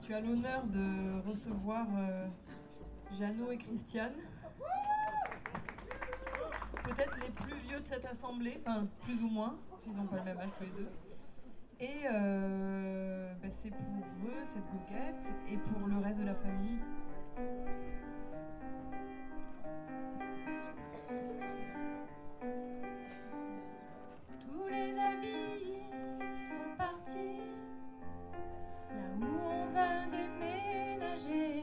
suis à l'honneur de recevoir Jeannot et Christiane. Peut-être les plus vieux de cette assemblée, enfin plus ou moins, s'ils n'ont pas le même âge tous les deux. Et c'est pour eux, cette goguette, et pour le reste de la famille. Tous les amis sont partis, là où on va déménager.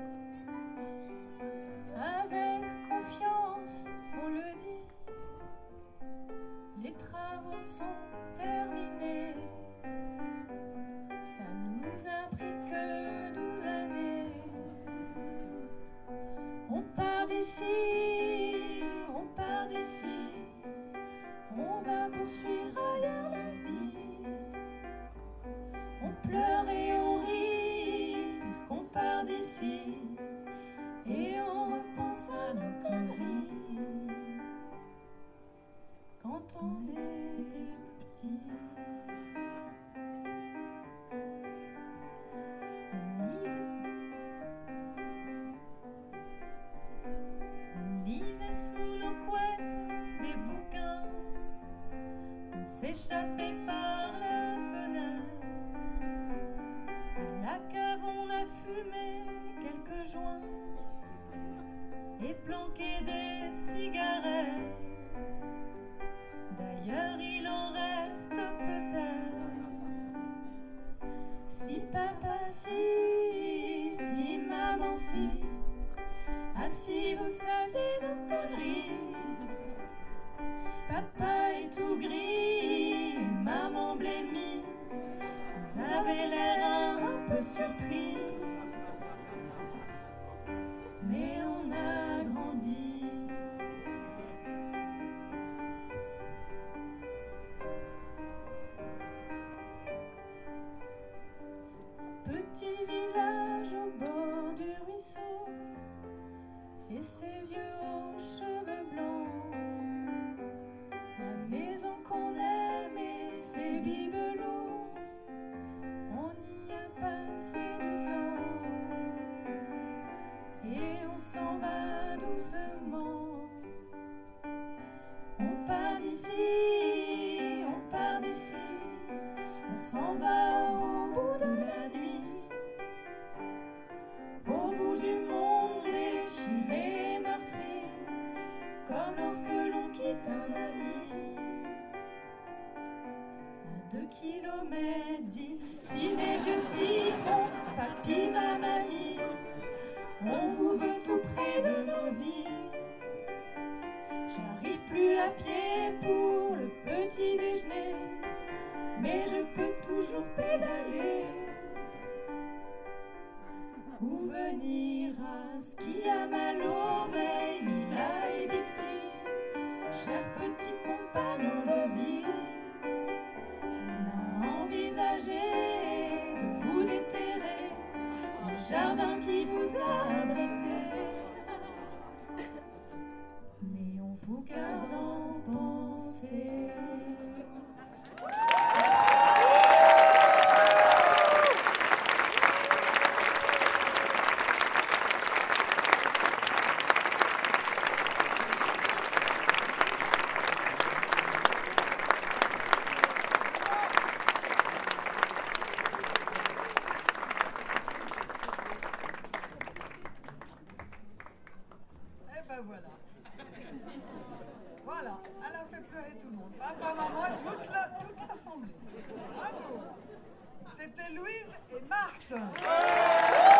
Avec confiance, on le dit, les travaux sont terminés. Ça nous a pris que 12 années. On part d'ici, on part d'ici. On va poursuivre ailleurs la vie. On pleure et on rit puisqu'on part d'ici. Et on repense à nos conneries quand on était petit. On lisait sous nos couettes des bouquins. On s'échappait par la fenêtre. À la cave on a fumé quelques joints et planqué des cigarettes. D'ailleurs il en reste peut-être. Si papa si maman si. Ah si vous saviez nos conneries. Papa est tout gris, maman blémie. Vous avez l'air un peu surpris. Mais on a grandi. Petit village au bord du ruisseau. Et ces vieux aux cheveux blancs. La maison qu'on aime et ses bibelots. On y a passé du temps. Et on s'en va doucement. On part d'ici, on part d'ici. On s'en va au bout de la nuit. Au bout du monde déchiré, meurtri, comme lorsque l'on quitte un ami. À 2 kilomètres d'ici, mes vieux sillons, papy, ma mamie, on vous veut tout près de nos vies. J'arrive plus à pied pour le petit déjeuner, mais je peux toujours pédaler. Ou venir à ski à Malo-Veille, Mila et Bixi, chers petits compagnons de vie. On a envisagé de vous déterrer du jardin qui vous a abrité. Mais on vous garde en pensée. Voilà, elle a fait pleurer tout le monde. Papa, maman, toute l'assemblée. Bravo. C'était Louise et Marthe.